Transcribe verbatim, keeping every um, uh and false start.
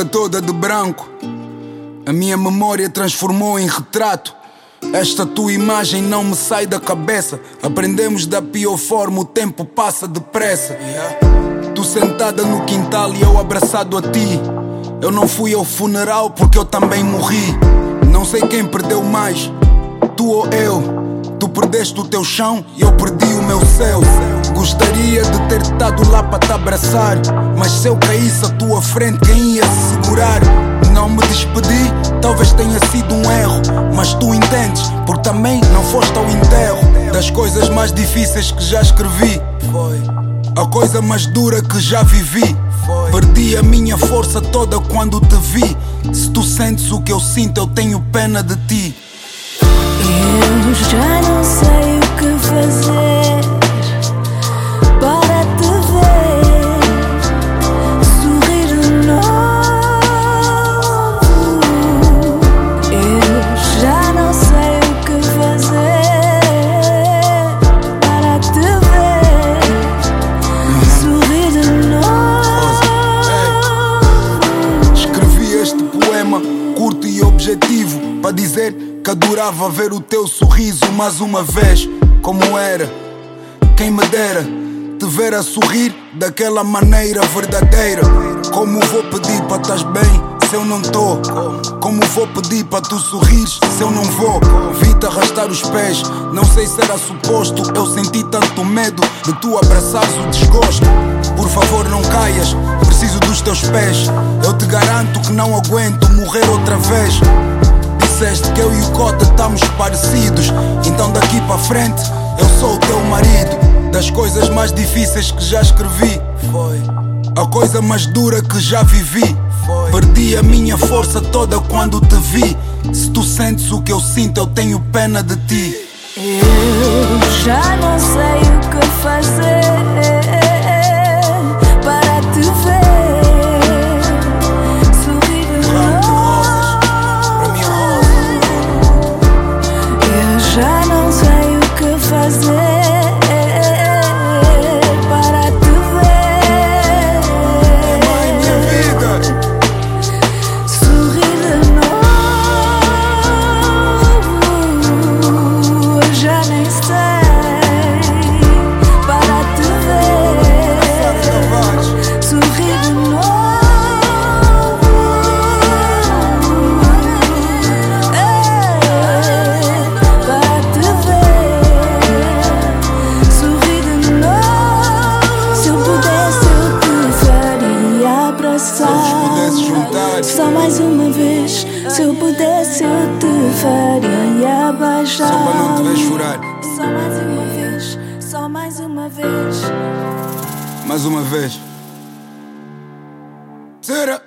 vida toda de branco. A minha memória transformou em retrato. Esta tua imagem não me sai da cabeça. Aprendemos da pior forma, o tempo passa depressa. Tu sentada no quintal e eu abraçado a ti. Eu não fui ao funeral porque eu também morri. Não sei quem perdeu mais, tu ou eu. Tu perdeste o teu chão e eu perdi o meu céu. Gostaria de ter estado lá para te abraçar, mas se eu caísse à tua frente, quem ia se segurar? Não me despedi, talvez tenha sido um erro, mas tu entendes, porque também não foste ao enterro. Das coisas mais difíceis que já escrevi, foi a coisa mais dura que já vivi. Perdi a minha força toda quando te vi. Se tu sentes o que eu sinto, eu tenho pena de ti. Eu já não sei o que fazer para te ver sorrir de novo. Eu já não sei o que fazer para te ver sorrir de novo. Escrevi este poema curto e objetivo para dizer que adorava ver o teu sorriso mais uma vez. Como era, quem me dera te ver a sorrir daquela maneira verdadeira. Como vou pedir para estás bem se eu não tô? Como vou pedir para tu sorrires se eu não vou? Vi-te arrastar os pés, não sei se era suposto. Eu senti tanto medo de tu abraçares o desgosto. Por favor não caias, preciso dos teus pés. Eu te garanto que não aguento morrer outra vez. Disseste que eu e o Cota estamos parecidos, então daqui para frente eu sou o teu marido. Das coisas mais difíceis que já escrevi, foi a coisa mais dura que já vivi. Foi. Perdi a minha força toda quando te vi. Se tu sentes o que eu sinto, eu tenho pena de ti. Eu já não sei o que fazer para te ver sorrir de novo. Eu já não sei o que fazer para te ver sorrir de novo. Eu já nem sei para te ver sorrir de novo. Só mais uma vez, se eu pudesse eu te faria abaixar. Só para não te ver chorar. Só mais uma vez, só mais uma vez. Mais uma vez. Será?